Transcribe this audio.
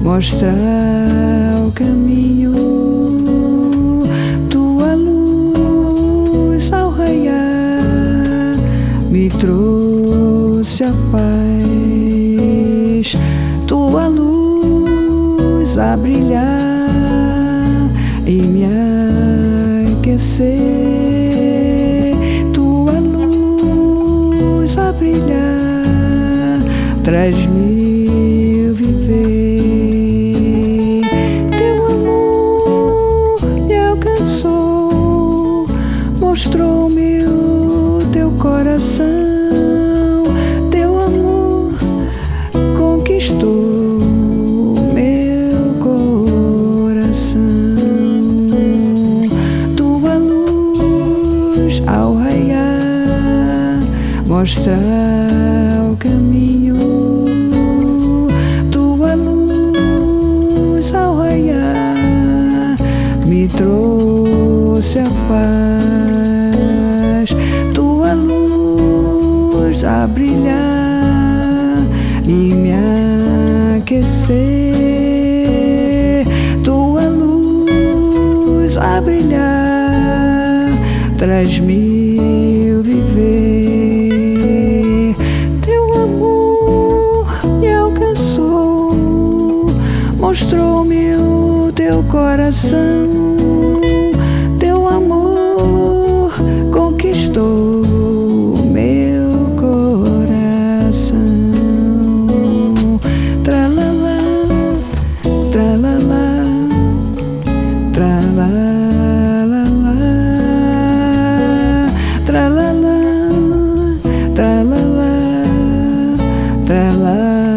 mostrar o caminho. Tua luz ao raiar me trouxe a paz. Tua luz a brilhar e me aquecer. Tua luz a brilhar traz-me viver. Teu amor me alcançou, mostrou-me o teu coração. Teu amor conquistou meu coração. Tua luz ao raiar mostrar o caminho. Tua luz ao raiar me trouxe a paz. Tua luz a brilhar e me aquecer. Tua luz a brilhar traz-me viver. Teu amor me alcançou, mostrou-me o teu coração. Teu amor conquistou meu coração. Tralalá, tralalá, tralalá, tralalá, tralalá, tralalá.